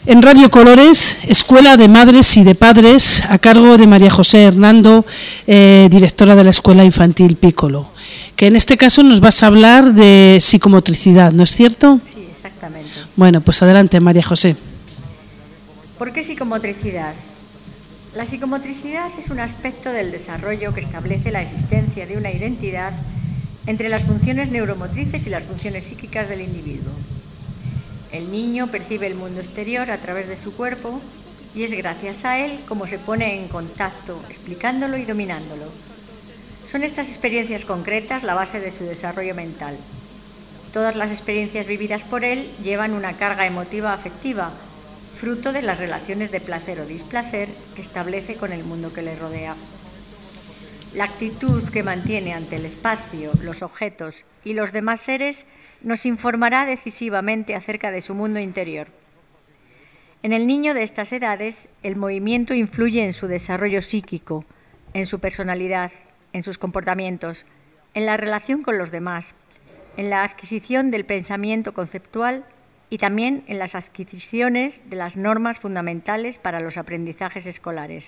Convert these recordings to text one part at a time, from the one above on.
En Radio Colores, Escuela de Madres y de Padres, a cargo de María José Hernando, directora de la Escuela Infantil Piccolo, que en este caso nos vas a hablar de psicomotricidad, ¿no es cierto? Sí, exactamente. Bueno, pues adelante, María José. ¿Por qué psicomotricidad? La psicomotricidad es un aspecto del desarrollo que establece la existencia de una identidad entre las funciones neuromotrices y las funciones psíquicas del individuo. El niño percibe el mundo exterior a través de su cuerpo y es gracias a él como se pone en contacto, explicándolo y dominándolo. Son estas experiencias concretas la base de su desarrollo mental. Todas las experiencias vividas por él llevan una carga emotiva afectiva, fruto de las relaciones de placer o displacer que establece con el mundo que le rodea. La actitud que mantiene ante el espacio, los objetos y los demás seres nos informará decisivamente acerca de su mundo interior. En el niño de estas edades, el movimiento influye en su desarrollo psíquico, en su personalidad, en sus comportamientos, en la relación con los demás, en la adquisición del pensamiento conceptual y también en las adquisiciones de las normas fundamentales para los aprendizajes escolares.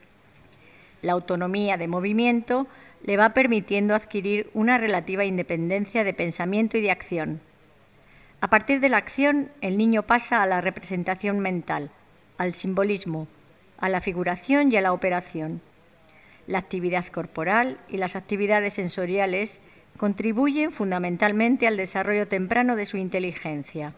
La autonomía de movimiento le va permitiendo adquirir una relativa independencia de pensamiento y de acción. A partir de la acción, el niño pasa a la representación mental, al simbolismo, a la figuración y a la operación. La actividad corporal y las actividades sensoriales contribuyen fundamentalmente al desarrollo temprano de su inteligencia.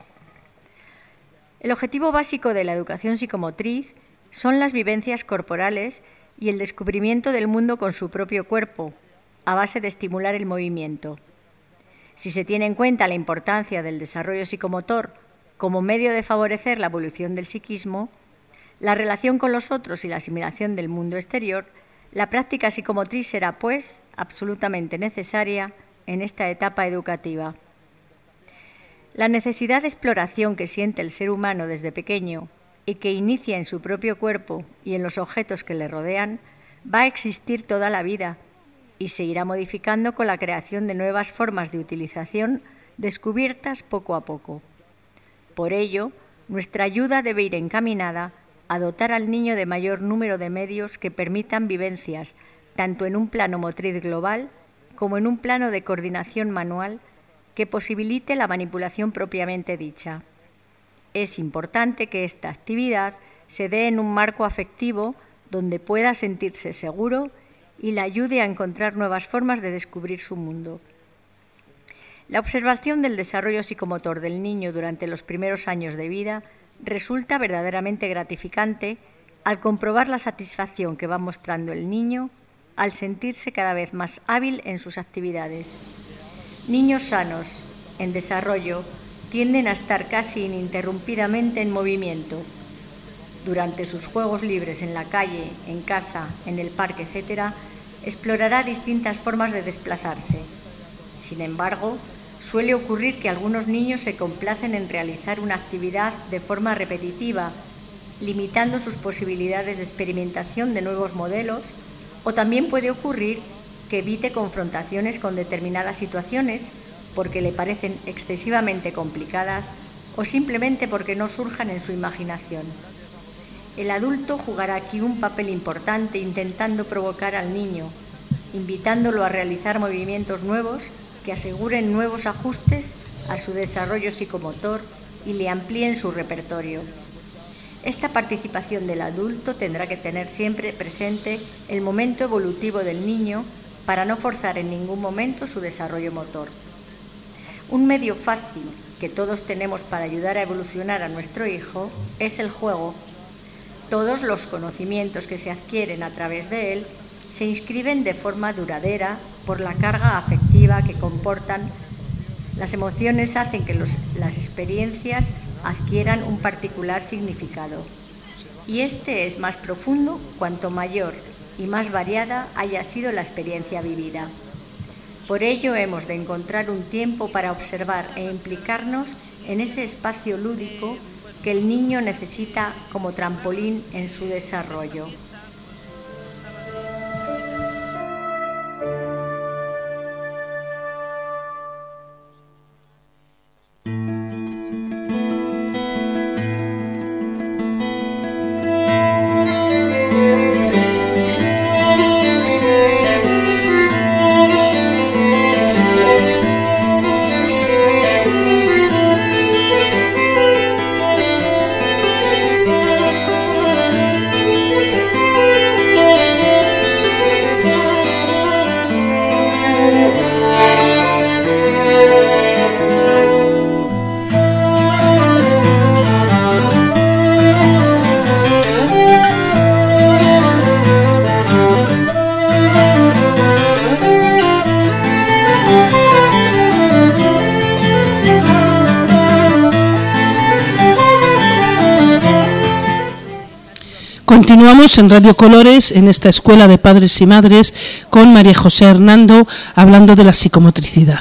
El objetivo básico de la educación psicomotriz son las vivencias corporales y el descubrimiento del mundo con su propio cuerpo, a base de estimular el movimiento. Si se tiene en cuenta la importancia del desarrollo psicomotor como medio de favorecer la evolución del psiquismo, la relación con los otros y la asimilación del mundo exterior, la práctica psicomotriz será, pues, absolutamente necesaria en esta etapa educativa. La necesidad de exploración que siente el ser humano desde pequeño y que inicia en su propio cuerpo y en los objetos que le rodean, va a existir toda la vida y se irá modificando con la creación de nuevas formas de utilización descubiertas poco a poco. Por ello, nuestra ayuda debe ir encaminada a dotar al niño de mayor número de medios que permitan vivencias, tanto en un plano motriz global como en un plano de coordinación manual que posibilite la manipulación propiamente dicha. Es importante que esta actividad se dé en un marco afectivo donde pueda sentirse seguro y le ayude a encontrar nuevas formas de descubrir su mundo. La observación del desarrollo psicomotor del niño durante los primeros años de vida resulta verdaderamente gratificante al comprobar la satisfacción que va mostrando el niño al sentirse cada vez más hábil en sus actividades. Niños sanos, en desarrollo, tienden a estar casi ininterrumpidamente en movimiento. Durante sus juegos libres en la calle, en casa, en el parque, etc., explorará distintas formas de desplazarse. Sin embargo, suele ocurrir que algunos niños se complacen en realizar una actividad de forma repetitiva, limitando sus posibilidades de experimentación de nuevos modelos, o también puede ocurrir que evite confrontaciones con determinadas situaciones porque le parecen excesivamente complicadas o simplemente porque no surjan en su imaginación. El adulto jugará aquí un papel importante intentando provocar al niño, invitándolo a realizar movimientos nuevos que aseguren nuevos ajustes a su desarrollo psicomotor y le amplíen su repertorio. Esta participación del adulto tendrá que tener siempre presente el momento evolutivo del niño para no forzar en ningún momento su desarrollo motor. Un medio fácil que todos tenemos para ayudar a evolucionar a nuestro hijo es el juego. Todos los conocimientos que se adquieren a través de él se inscriben de forma duradera por la carga afectiva que comportan. Las emociones hacen que las experiencias adquieran un particular significado. Y este es más profundo cuanto mayor y más variada haya sido la experiencia vivida. Por ello hemos de encontrar un tiempo para observar e implicarnos en ese espacio lúdico que el niño necesita como trampolín en su desarrollo. Continuamos en Radio Colores, en esta escuela de padres y madres, con María José Hernando, hablando de la psicomotricidad.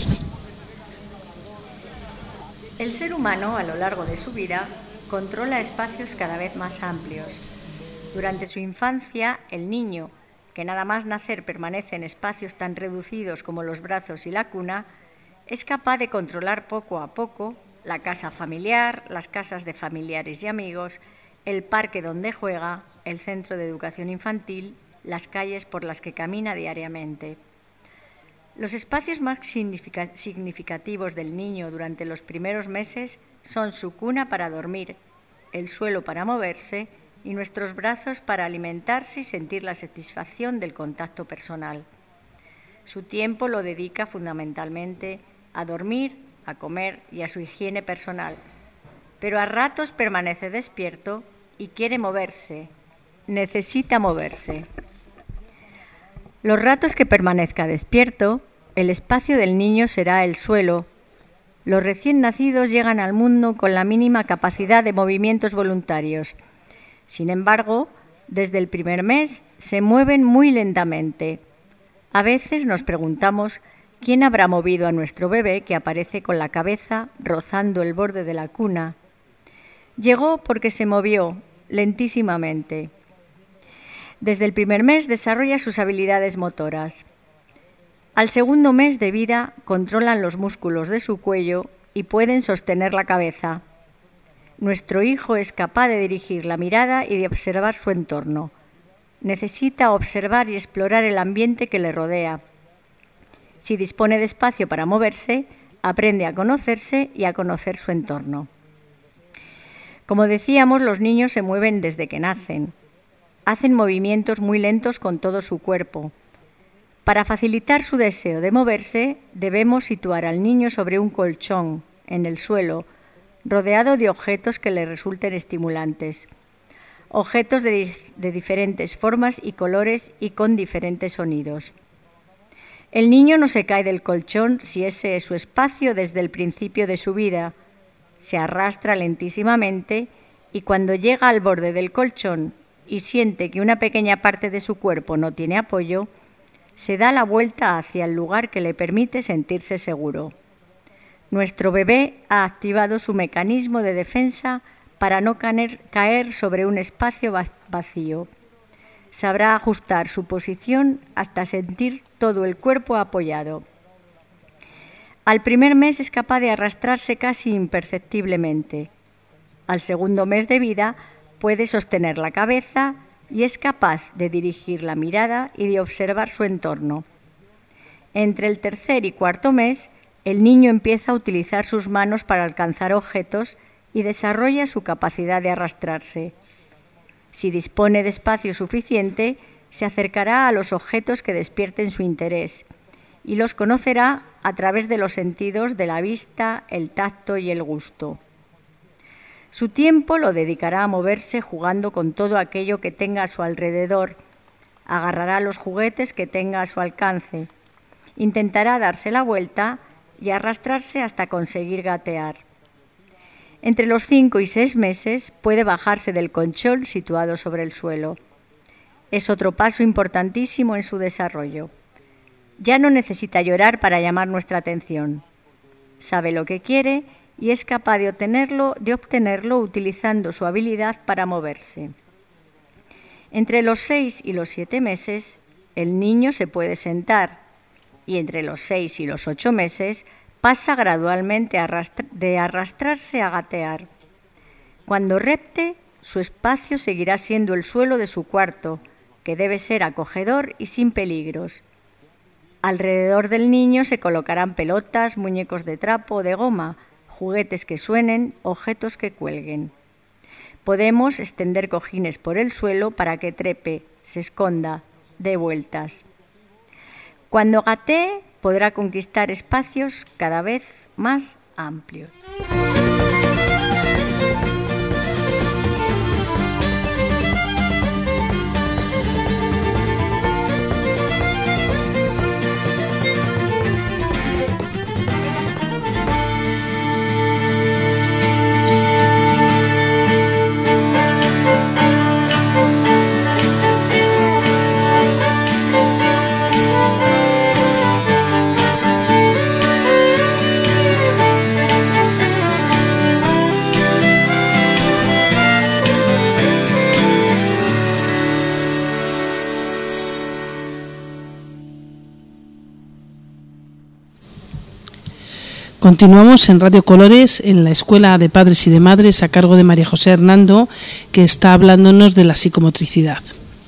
El ser humano, a lo largo de su vida, controla espacios cada vez más amplios. Durante su infancia, el niño, que nada más nacer permanece en espacios tan reducidos como los brazos y la cuna, es capaz de controlar poco a poco la casa familiar, las casas de familiares y amigos, el parque donde juega, el centro de educación infantil, las calles por las que camina diariamente. Los espacios más significativos del niño durante los primeros meses son su cuna para dormir, el suelo para moverse y nuestros brazos para alimentarse y sentir la satisfacción del contacto personal. Su tiempo lo dedica fundamentalmente a dormir, a comer y a su higiene personal, pero a ratos permanece despierto y quiere moverse, necesita moverse. Los ratos que permanezca despierto, el espacio del niño será el suelo. Los recién nacidos llegan al mundo con la mínima capacidad de movimientos voluntarios. Sin embargo, desde el primer mes se mueven muy lentamente. A veces nos preguntamos quién habrá movido a nuestro bebé que aparece con la cabeza rozando el borde de la cuna. Llegó porque se movió lentísimamente. Desde el primer mes desarrolla sus habilidades motoras. Al segundo mes de vida controlan los músculos de su cuello y pueden sostener la cabeza. Nuestro hijo es capaz de dirigir la mirada y de observar su entorno. Necesita observar y explorar el ambiente que le rodea. Si dispone de espacio para moverse, aprende a conocerse y a conocer su entorno. Como decíamos, los niños se mueven desde que nacen. Hacen movimientos muy lentos con todo su cuerpo. Para facilitar su deseo de moverse, debemos situar al niño sobre un colchón, en el suelo, rodeado de objetos que le resulten estimulantes. Objetos de diferentes formas y colores y con diferentes sonidos. El niño no se cae del colchón si ese es su espacio desde el principio de su vida. Se arrastra lentísimamente y cuando llega al borde del colchón y siente que una pequeña parte de su cuerpo no tiene apoyo, se da la vuelta hacia el lugar que le permite sentirse seguro. Nuestro bebé ha activado su mecanismo de defensa para no caer sobre un espacio vacío. Sabrá ajustar su posición hasta sentir todo el cuerpo apoyado. Al primer mes es capaz de arrastrarse casi imperceptiblemente. Al segundo mes de vida puede sostener la cabeza y es capaz de dirigir la mirada y de observar su entorno. Entre el tercer y cuarto mes, el niño empieza a utilizar sus manos para alcanzar objetos y desarrolla su capacidad de arrastrarse. Si dispone de espacio suficiente, se acercará a los objetos que despierten su interés y los conocerá a través de los sentidos de la vista, el tacto y el gusto. Su tiempo lo dedicará a moverse jugando con todo aquello que tenga a su alrededor. Agarrará los juguetes que tenga a su alcance. Intentará darse la vuelta y arrastrarse hasta conseguir gatear. Entre los 5 y 6 meses puede bajarse del colchón situado sobre el suelo. Es otro paso importantísimo en su desarrollo. Ya no necesita llorar para llamar nuestra atención. Sabe lo que quiere y es capaz de obtenerlo utilizando su habilidad para moverse. Entre los 6 y los 7 meses, el niño se puede sentar y entre los 6 y los 8 meses pasa gradualmente de arrastrarse a gatear. Cuando repte, su espacio seguirá siendo el suelo de su cuarto, que debe ser acogedor y sin peligros. Alrededor del niño se colocarán pelotas, muñecos de trapo o de goma, juguetes que suenen, objetos que cuelguen. Podemos extender cojines por el suelo para que trepe, se esconda, dé vueltas. Cuando gatee, podrá conquistar espacios cada vez más amplios. Continuamos en Radio Colores, en la Escuela de Padres y de Madres, a cargo de María José Hernando, que está hablándonos de la psicomotricidad.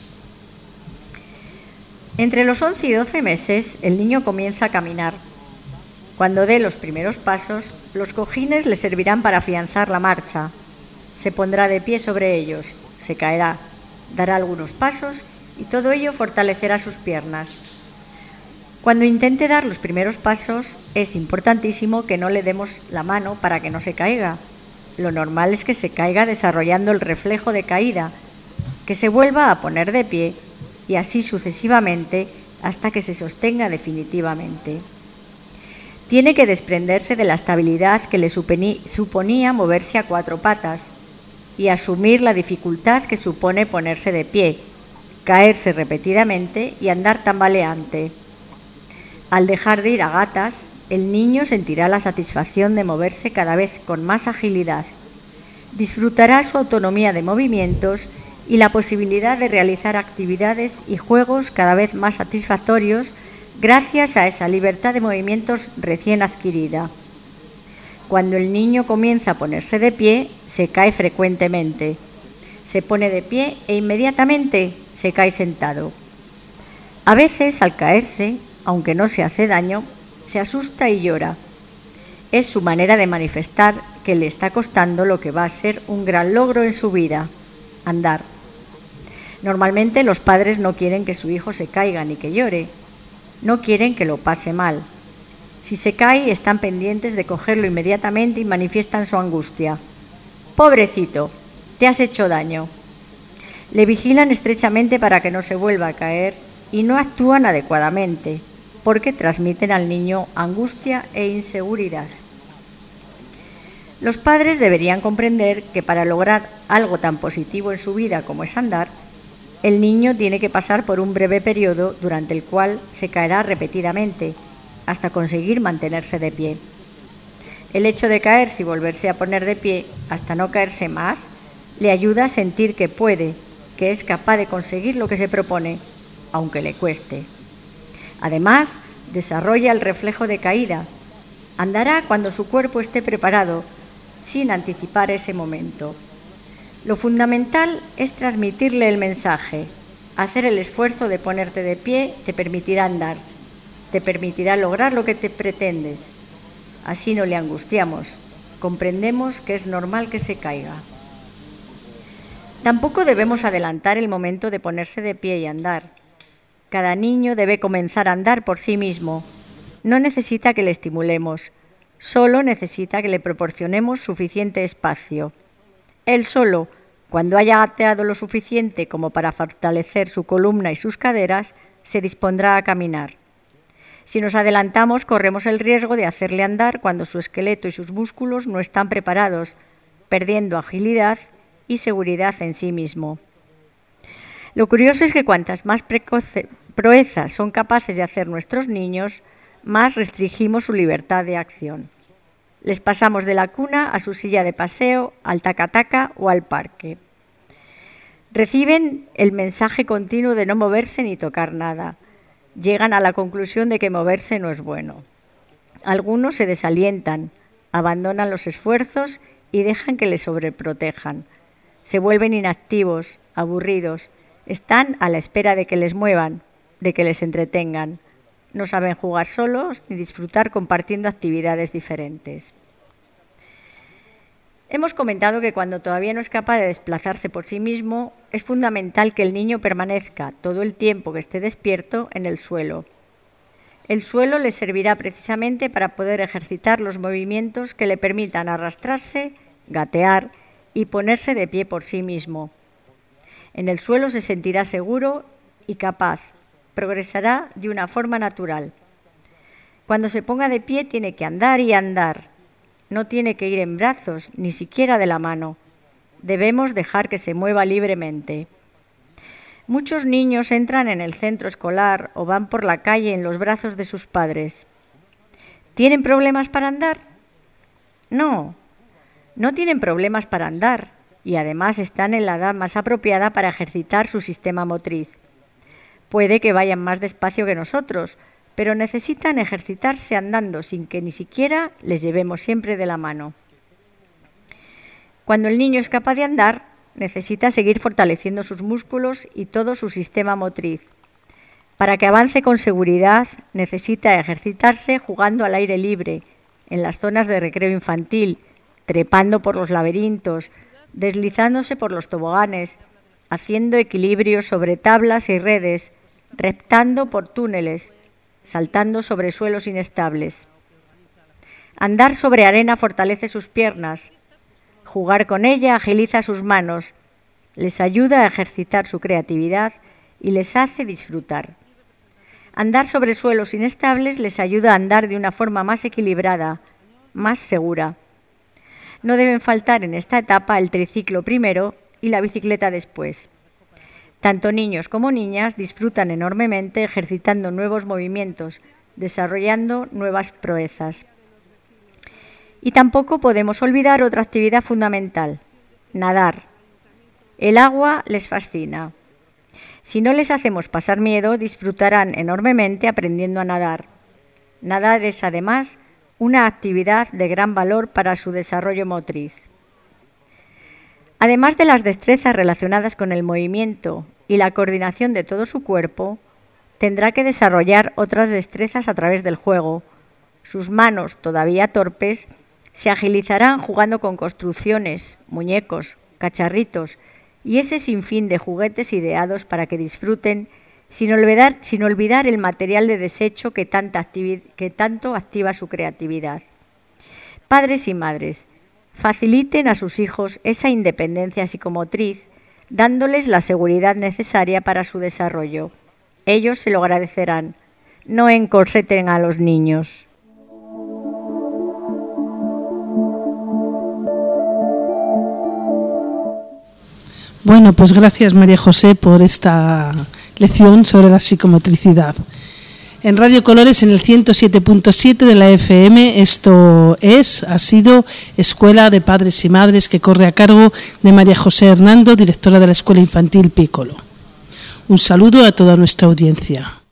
Entre los 11 y 12 meses, el niño comienza a caminar. Cuando dé los primeros pasos, los cojines le servirán para afianzar la marcha. Se pondrá de pie sobre ellos, se caerá, dará algunos pasos y todo ello fortalecerá sus piernas. Cuando intente dar los primeros pasos, es importantísimo que no le demos la mano para que no se caiga. Lo normal es que se caiga desarrollando el reflejo de caída, que se vuelva a poner de pie y así sucesivamente hasta que se sostenga definitivamente. Tiene que desprenderse de la estabilidad que le suponía moverse a cuatro patas y asumir la dificultad que supone ponerse de pie, caerse repetidamente y andar tambaleante. Al dejar de ir a gatas, el niño sentirá la satisfacción de moverse cada vez con más agilidad. Disfrutará su autonomía de movimientos y la posibilidad de realizar actividades y juegos cada vez más satisfactorios gracias a esa libertad de movimientos recién adquirida. Cuando el niño comienza a ponerse de pie, se cae frecuentemente. Se pone de pie e inmediatamente se cae sentado. A veces, al caerse, aunque no se hace daño, se asusta y llora. Es su manera de manifestar que le está costando lo que va a ser un gran logro en su vida, andar. Normalmente los padres no quieren que su hijo se caiga ni que llore, no quieren que lo pase mal. Si se cae, están pendientes de cogerlo inmediatamente y manifiestan su angustia. «Pobrecito, te has hecho daño». Le vigilan estrechamente para que no se vuelva a caer y no actúan adecuadamente, porque transmiten al niño angustia e inseguridad. Los padres deberían comprender que para lograr algo tan positivo en su vida como es andar, el niño tiene que pasar por un breve periodo durante el cual se caerá repetidamente, hasta conseguir mantenerse de pie. El hecho de caerse y volverse a poner de pie hasta no caerse más, le ayuda a sentir que puede, que es capaz de conseguir lo que se propone, aunque le cueste. Además, desarrolla el reflejo de caída. Andará cuando su cuerpo esté preparado, sin anticipar ese momento. Lo fundamental es transmitirle el mensaje. Hacer el esfuerzo de ponerte de pie te permitirá andar, te permitirá lograr lo que te pretendes. Así no le angustiamos, comprendemos que es normal que se caiga. Tampoco debemos adelantar el momento de ponerse de pie y andar. Cada niño debe comenzar a andar por sí mismo. No necesita que le estimulemos, solo necesita que le proporcionemos suficiente espacio. Él solo, cuando haya gateado lo suficiente como para fortalecer su columna y sus caderas, se dispondrá a caminar. Si nos adelantamos, corremos el riesgo de hacerle andar cuando su esqueleto y sus músculos no están preparados, perdiendo agilidad y seguridad en sí mismo. Lo curioso es que cuantas más proezas son capaces de hacer nuestros niños, más restringimos su libertad de acción. Les pasamos de la cuna a su silla de paseo, al taca-taca o al parque. Reciben el mensaje continuo de no moverse ni tocar nada. Llegan a la conclusión de que moverse no es bueno. Algunos se desalientan, abandonan los esfuerzos y dejan que les sobreprotejan. Se vuelven inactivos, aburridos. Están a la espera de que les muevan, de que les entretengan. No saben jugar solos ni disfrutar compartiendo actividades diferentes. Hemos comentado que cuando todavía no es capaz de desplazarse por sí mismo, es fundamental que el niño permanezca todo el tiempo que esté despierto en el suelo. El suelo le servirá precisamente para poder ejercitar los movimientos que le permitan arrastrarse, gatear y ponerse de pie por sí mismo. En el suelo se sentirá seguro y capaz. Progresará de una forma natural. Cuando se ponga de pie tiene que andar y andar. No tiene que ir en brazos, ni siquiera de la mano. Debemos dejar que se mueva libremente. Muchos niños entran en el centro escolar o van por la calle en los brazos de sus padres. ¿Tienen problemas para andar? No, no tienen problemas para andar y además están en la edad más apropiada para ejercitar su sistema motriz. Puede que vayan más despacio que nosotros, pero necesitan ejercitarse andando sin que ni siquiera les llevemos siempre de la mano. Cuando el niño es capaz de andar, necesita seguir fortaleciendo sus músculos y todo su sistema motriz. Para que avance con seguridad, necesita ejercitarse jugando al aire libre, en las zonas de recreo infantil, trepando por los laberintos, deslizándose por los toboganes, haciendo equilibrios sobre tablas y redes, reptando por túneles, saltando sobre suelos inestables. Andar sobre arena fortalece sus piernas. Jugar con ella agiliza sus manos, les ayuda a ejercitar su creatividad y les hace disfrutar. Andar sobre suelos inestables les ayuda a andar de una forma más equilibrada, más segura. No deben faltar en esta etapa el triciclo primero y la bicicleta después. Tanto niños como niñas disfrutan enormemente ejercitando nuevos movimientos, desarrollando nuevas proezas. Y tampoco podemos olvidar otra actividad fundamental, nadar. El agua les fascina. Si no les hacemos pasar miedo, disfrutarán enormemente aprendiendo a nadar. Nadar es, además, una actividad de gran valor para su desarrollo motriz. Además de las destrezas relacionadas con el movimiento y la coordinación de todo su cuerpo, tendrá que desarrollar otras destrezas a través del juego. Sus manos, todavía torpes, se agilizarán jugando con construcciones, muñecos, cacharritos y ese sinfín de juguetes ideados para que disfruten sin olvidar el material de desecho que tanto activa su creatividad. Padres y madres, faciliten a sus hijos esa independencia psicomotriz, dándoles la seguridad necesaria para su desarrollo. Ellos se lo agradecerán. No encorseten a los niños. Bueno, pues gracias María José por esta lección sobre la psicomotricidad. En Radio Colores, en el 107.7 de la FM, ha sido Escuela de Padres y Madres, que corre a cargo de María José Hernando, directora de la Escuela Infantil Piccolo. Un saludo a toda nuestra audiencia.